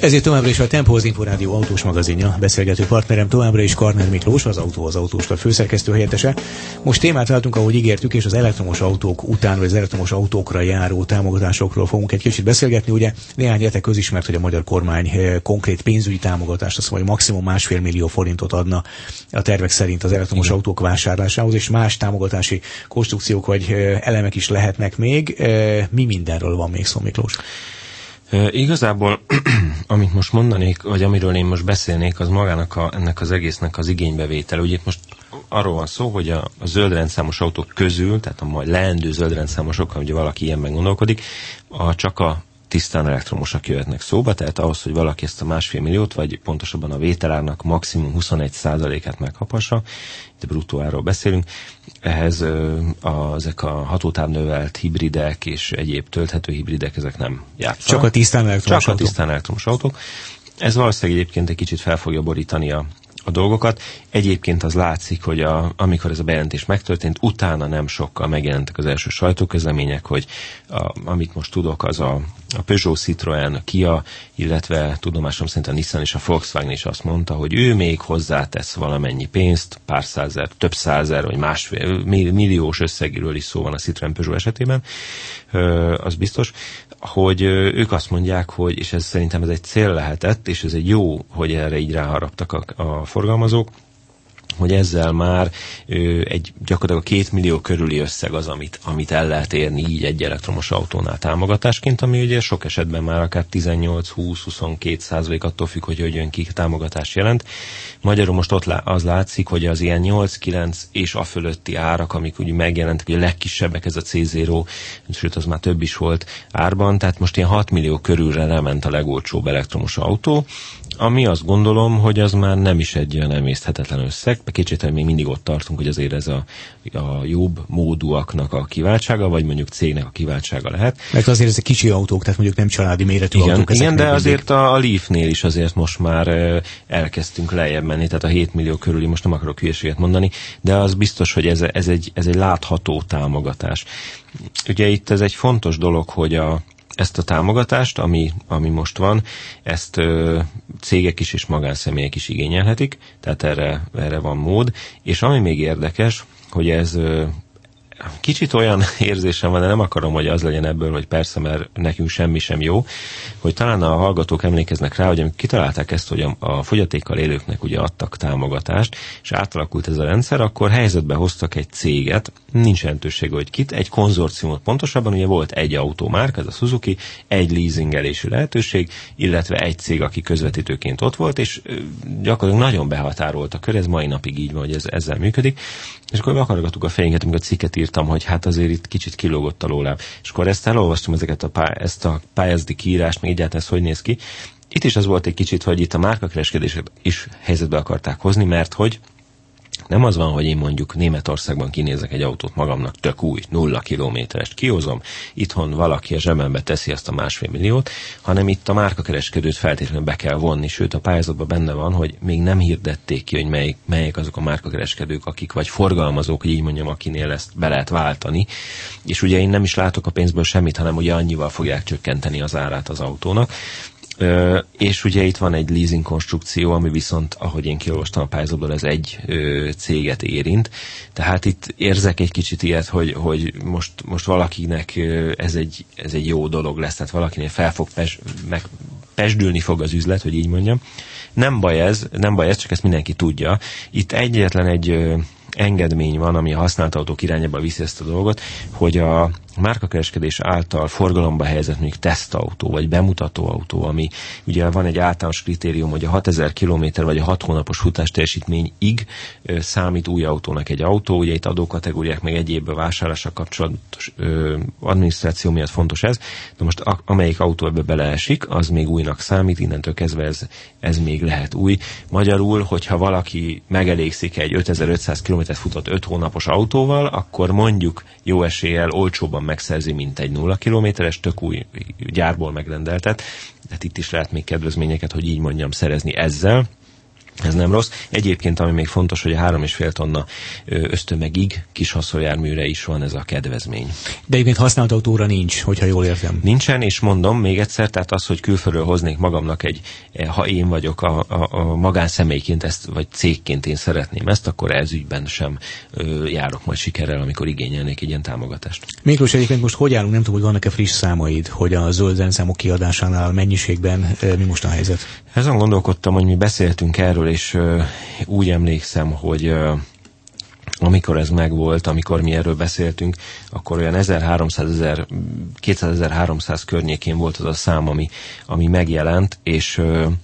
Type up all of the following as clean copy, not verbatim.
Ezért továbbra is a Tempo, az Inforádió autós magazinja. Beszélgető partnerem továbbra is Karner Miklós, az Autó az Autóstat főszerkesztő helyettese. Most témát váltunk, ahogy ígértük, és az elektromos autók után, vagy az elektromos autókra járó támogatásokról fogunk egy kicsit beszélgetni. Ugye néhány hete közismert, hogy a magyar kormány konkrét pénzügyi támogatást, azt mondja, maximum 1,5 millió forintot adna a tervek szerint az elektromos autók vásárlásához, és más támogatási konstrukciók vagy elemek is lehetnek még. Mi mindenről van még szó, Miklós? Igazából, amit most mondanék, vagy amiről én most beszélnék, az magának ennek az egésznek az igénybevétel. Ugye itt most arról van szó, hogy a zöld rendszámos autók közül, tehát a majd leendő zöld rendszámosok, ugye valaki ilyenben gondolkodik, csak a tisztán elektromosak jöhetnek szóba, tehát ahhoz, hogy valaki ezt a 1,5 milliót, vagy pontosabban a vételárnak maximum 21%-át meghapassa, itt bruttó árról beszélünk, ehhez ezek a hatótávnövelt hibridek és egyéb tölthető hibridek, ezek nem játszanak. Csak a tisztán elektromos autók? Csak a tisztán elektromos autók. Ez valószínűleg egyébként egy kicsit fel fogja borítani a dolgokat. Egyébként az látszik, hogy amikor ez a bejelentés megtörtént, utána nem sokkal megjelentek az első sajtóközlemények, hogy amit most tudok, az a Peugeot, Citroën, a Kia, illetve tudomásom szerint a Nissan és a Volkswagen is azt mondta, hogy ő még hozzátesz valamennyi pénzt, pár százer, több százer, vagy 1,5 milliós összegről is szó van a Citroën Peugeot esetében, az biztos, hogy ők azt mondják, hogy, és ez szerintem ez egy cél lehetett, és ez egy jó, hogy erre így ráharaptak a forgalmazók, hogy ezzel már gyakorlatilag a 2 millió körüli összeg az, amit el lehet érni így egy elektromos autónál támogatásként, ami ugye sok esetben már akár 18-20-22% attól függ, hogy jön ki támogatás jelent. Magyarul most ott az látszik, hogy az ilyen 8-9 és a fölötti árak, amik úgy megjelentek, hogy a legkisebbek, ez a C0, sőt az már több is volt árban, tehát most ilyen 6 millió körülre lement a legolcsóbb elektromos autó, ami azt gondolom, hogy az már nem is egy olyan emészthetetlen összeg, kicsit még mindig ott tartunk, hogy azért ez a jobb módúaknak a kiváltsága, vagy mondjuk cégnek a kiváltsága lehet. Mert azért ezek kicsi autók, tehát mondjuk nem családi méretű autók. Igen, de azért a Leafnél is azért most már elkezdtünk lejjebb menni, tehát a 7 millió körüli, most nem akarok hülyeséget mondani, de az biztos, hogy ez egy látható támogatás. Ugye itt ez egy fontos dolog, hogy ezt a támogatást, ami most van, ezt cégek is és magánszemélyek is igényelhetik, tehát erre van mód, és ami még érdekes, hogy ez kicsit olyan érzésem van, de nem akarom, hogy az legyen ebből, hogy persze, mert nekünk semmi sem jó, hogy talán a hallgatók emlékeznek rá, hogy amikor kitalálták ezt, hogy a fogyatékkal élőknek ugye adtak támogatást, és átalakult ez a rendszer, akkor helyzetbe hoztak egy céget, nincs jelentősége, hogy kit, egy konzorciumot pontosabban, ugye volt egy automárka, ez a Suzuki, egy leasingelési lehetőség, illetve egy cég, aki közvetítőként ott volt, és gyakorlatilag nagyon behatárolt a kör, ez mai napig így van, hogy ez ezzel működik, és akkor akargattuk a fejünket, amikor a cikket írtam, hogy hát azért itt kicsit kilógott a lóláb. És akkor ezt elolvastam, ezt a pályázati kiírást, még egyáltalán ez hogy néz ki. Itt is az volt egy kicsit, hogy itt a márkakereskedését is helyzetbe akarták hozni, mert hogy nem az van, hogy én mondjuk Németországban kinézek egy autót magamnak, tök új, 0 kilométerest kihozom, itthon valaki a zsebembe teszi azt a 1,5 milliót, hanem itt a márkakereskedőt feltétlenül be kell vonni, sőt a pályázatban benne van, hogy még nem hirdették ki, hogy melyek azok a márkakereskedők, akik vagy forgalmazók, hogy így mondjam, akinél ezt be lehet váltani, és ugye én nem is látok a pénzből semmit, hanem ugye annyival fogják csökkenteni az árát az autónak. És ugye itt van egy leasing konstrukció, ami viszont, ahogy én kiolvastam a pályázatból, ez egy céget érint. Tehát itt érzek egy kicsit ilyet, hogy most valakinek ez egy jó dolog lesz, tehát valakinél fel fog pesdülni fog az üzlet, hogy így mondjam. Nem baj ez, csak ezt mindenki tudja. Itt egyetlen egy engedmény van, ami a használt autók irányába viszi ezt a dolgot, hogy a márkakereskedés által forgalomba helyezett mondjuk tesztautó, vagy bemutató autó, ami ugye van egy általános kritérium, hogy a 6000 km vagy a 6 hónapos futás teljesítményig számít új autónak egy autó, ugye itt adókategóriák meg egyéb vásárlással kapcsolatos adminisztráció miatt fontos ez, de most amelyik autó ebbe beleesik, az még újnak számít, innentől kezdve ez még lehet új. Magyarul, hogyha valaki megelégszik egy 5500 km-t futott 5 hónapos autóval, akkor mondjuk jó eséllyel olcsóban megszerzi, mint egy 0 kilométeres, tök új gyárból megrendeltet. Tehát itt is lehet még kedvezményeket, hogy így mondjam, szerezni ezzel. Ez nem rossz. Egyébként, ami még fontos, hogy a 3,5 tonna ösztömegig kis haszonjárműre is van ez a kedvezmény. De egyébként használt autóra nincs, hogyha jól értem. Nincsen, és mondom még egyszer, tehát az, hogy külföldről hoznék magamnak ha én vagyok a magánszemélyként ezt, vagy cégként én szeretném ezt, akkor ez ügyben sem járok majd sikerrel, amikor igényelnék egy ilyen támogatást. Miklós, egyébként most hogy állunk, nem tudom, hogy vannak-e friss számaid, hogy a zöld rendszámok kiadásánál mennyiségben mi most a helyzet? Ezen gondolkodtam, hogy mi beszéltünk erről, és úgy emlékszem, hogy amikor ez megvolt, amikor mi erről beszéltünk, akkor olyan 200-300 környékén volt az a szám, ami megjelent, és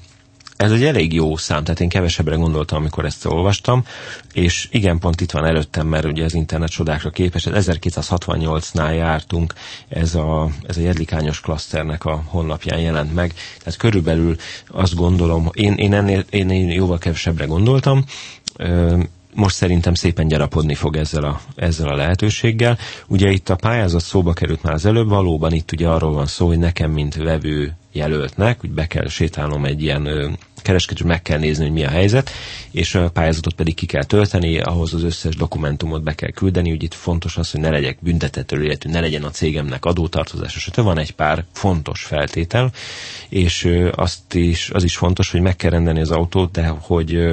ez egy elég jó szám, tehát én kevesebbre gondoltam, amikor ezt olvastam, és igen, pont itt van előttem, mert ugye az internet csodákra képes, 1268-nál jártunk, ez a jedlikányos klaszternek a honlapján jelent meg, tehát körülbelül azt gondolom, én jóval kevesebbre gondoltam, most szerintem szépen gyarapodni fog ezzel a lehetőséggel. Ugye itt a pályázat szóba került már az előbb, valóban itt ugye arról van szó, hogy nekem, mint vevő jelöltnek, hogy be kell sétálnom egy ilyen kereskedő, meg kell nézni, hogy mi a helyzet, és a pályázatot pedig ki kell tölteni, ahhoz az összes dokumentumot be kell küldeni, úgy itt fontos az, hogy ne legyek büntethető, illetve ne legyen a cégemnek adótartozása, sőt, van egy pár fontos feltétel, és az is fontos, hogy meg kell rendelni az autót, de hogy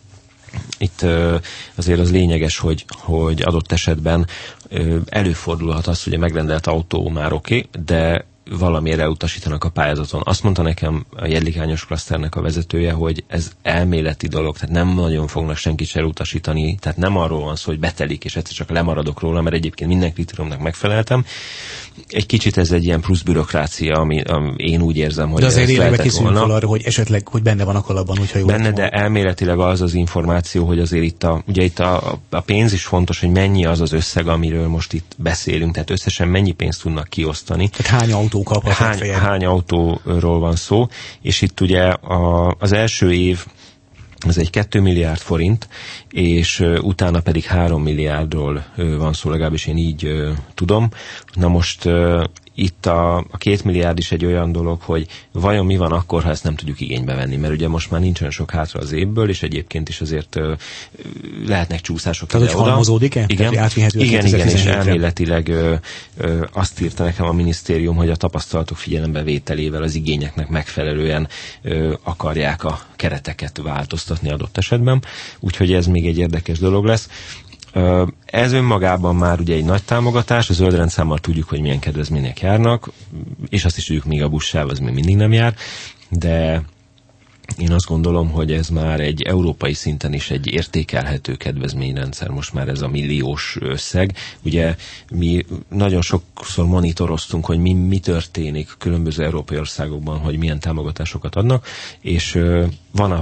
itt azért az lényeges, hogy adott esetben előfordulhat az, hogy a megrendelt autó már oké, de valamiért elutasítanak a pályázaton. Azt mondta nekem a jedlikányos klaszternek a vezetője, hogy ez elméleti dolog, tehát nem nagyon fognak senkit se elutasítani, tehát nem arról van szó, hogy betelik, és egyszer csak lemaradok róla, mert egyébként minden kritériumnak megfeleltem. Egy kicsit ez egy ilyen plusz bürokrácia, ami én úgy érzem, hogy de azért élőben készülünk fel arra, hogy esetleg, hogy benne van a kalapban, hogyha jól benne, de elméletileg az információ, hogy azért itt a pénz is fontos, hogy mennyi az az összeg, amiről most itt beszélünk, tehát összesen mennyi pénzt tudnak kiosztani. Tehát hány autó kaphat? Hány autóról van szó, és itt ugye az első év ez egy 2 milliárd forint, és utána pedig 3 milliárdról van szó, legalábbis én így tudom. Na most itt a 2 milliárd is egy olyan dolog, hogy vajon mi van akkor, ha ezt nem tudjuk igénybe venni, mert ugye most már nincsen sok hátra az évből, és egyébként is azért lehetnek csúszások. Tehát, hogy halmozódik-e? Igen, és elméletileg azt írta nekem a minisztérium, hogy a tapasztalatok figyelembevételével az igényeknek megfelelően akarják a kereteket változtatni adott esetben, úgyhogy ez még egy érdekes dolog lesz. Ez önmagában már ugye egy nagy támogatás, a zöld rendszámmal tudjuk, hogy milyen kedvezmények járnak, és azt is tudjuk, még a buszsáv az még mindig nem jár, de én azt gondolom, hogy ez már egy európai szinten is egy értékelhető kedvezményrendszer, most már ez a milliós összeg. Ugye mi nagyon sokszor monitoroztunk, hogy mi történik különböző európai országokban, hogy milyen támogatásokat adnak, és van,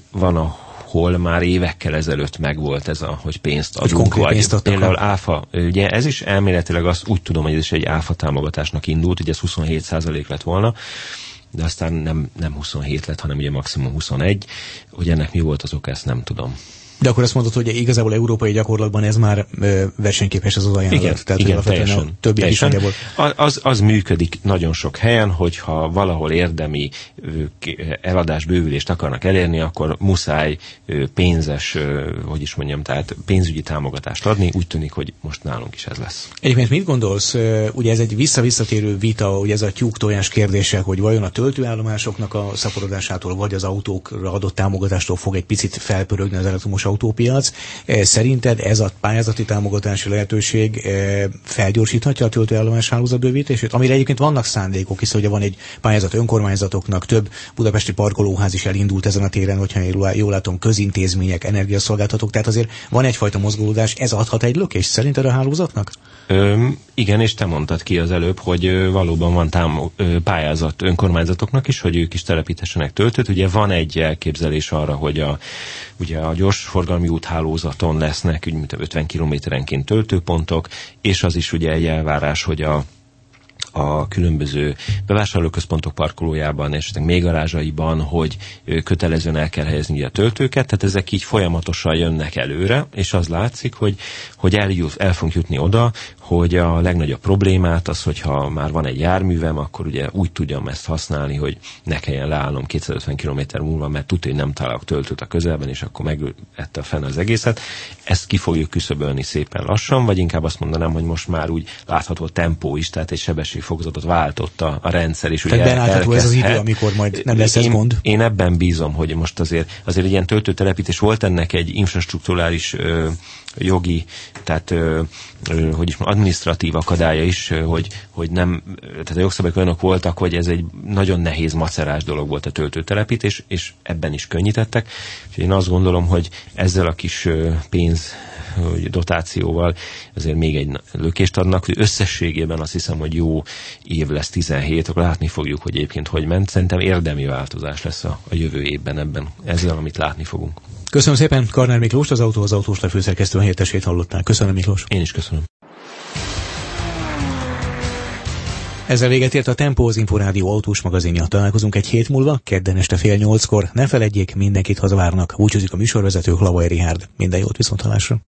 ahol már évekkel ezelőtt megvolt ez hogy pénzt adunk, vagy például áfa. Ugye ez is elméletileg úgy tudom, hogy ez is egy áfa támogatásnak indult, ugye ez 27% lett volna, de aztán nem 27 lett, hanem ugye maximum 21. Hogy ennek mi volt az oka, ezt nem tudom. De akkor azt mondod, hogy igazából európai gyakorlatban ez már versenyképes az ajánlat. Igen, tehát igen, teljesen. Az működik nagyon sok helyen, hogyha valahol érdemi eladás, bővülést akarnak elérni, akkor muszáj pénzes, tehát pénzügyi támogatást adni. Úgy tűnik, hogy most nálunk is ez lesz. Egyébként mit gondolsz, ugye ez egy visszatérő vita, ugye ez a tyúk-tojás kérdése, hogy vajon a töltőállomásoknak a szaporodásától, vagy az autókra adott támogatástól fog egy picit felpörögni az elektromos autópiac. Szerinted ez a pályázati támogatási lehetőség felgyorsíthatja a töltőállomás hálózat bővítését? Amire egyébként vannak szándékok, hiszen ugye van egy pályázat önkormányzatoknak, több budapesti parkolóház is elindult ezen a téren, hogyha jól látom, közintézmények, energiaszolgáltatók, tehát azért van egyfajta mozgolódás, ez adhat egy lökést szerinted a hálózatnak? Igen, és te mondtad ki az előbb, hogy valóban van pályázat önkormányzatoknak is, hogy ők is telepítessenek töltőt. Ugye van egy elképzelés arra, hogy ugye a gyorsforgalmi úthálózaton lesznek mint 50 kilométerenként töltőpontok, és az is ugye egy elvárás, hogy a különböző bevásárlóközpontok parkolójában, és még garázsaiban, hogy kötelezően el kell helyezni a töltőket, tehát ezek így folyamatosan jönnek előre, és az látszik, hogy el fogunk jutni oda, hogy a legnagyobb problémát az, hogyha már van egy járművem, akkor ugye úgy tudjam ezt használni, hogy ne kelljen leállnom 250 km múlva, mert tudja, hogy nem találok töltőt a közelben, és akkor megette a fenn az egészet. Ezt ki fogjuk küszöbölni szépen lassan, vagy inkább azt mondanám, hogy most már úgy látható a tempó is, tehát egy sebességfokozatot váltott a rendszer is. Tehát belátható ez az idő, amikor majd nem lesz ez gond? Én ebben bízom, hogy most azért egy ilyen töltőtelepítés volt, ennek egy infrastrukturális jogi, tehát hogy is adminisztratív akadálya is, hogy nem, tehát a jogszabályok olyanok voltak, hogy ez egy nagyon nehéz, macerás dolog volt a töltőtelepítés, és ebben is könnyítettek. És én azt gondolom, hogy ezzel a kis pénz dotációval azért még egy lökést adnak, hogy összességében azt hiszem, hogy jó év lesz 17, akkor látni fogjuk, hogy egyébként hogy ment. Szerintem érdemi változás lesz a jövő évben ebben, ezzel, amit látni fogunk. Köszönöm szépen, Karner Miklós, az autós főszerkesztő helyettesét hallották. Köszönöm, Miklós. Én is köszönöm. Ezzel véget ért a Tempo, az Inforádió autós magazinja. Találkozunk egy hét múlva, kedden este 7:30-kor. Ne feledjék, mindenkit hazavárnak. Búcsúzik a műsorvezető, Hlavai Richárd. Minden jót, viszonthallásra.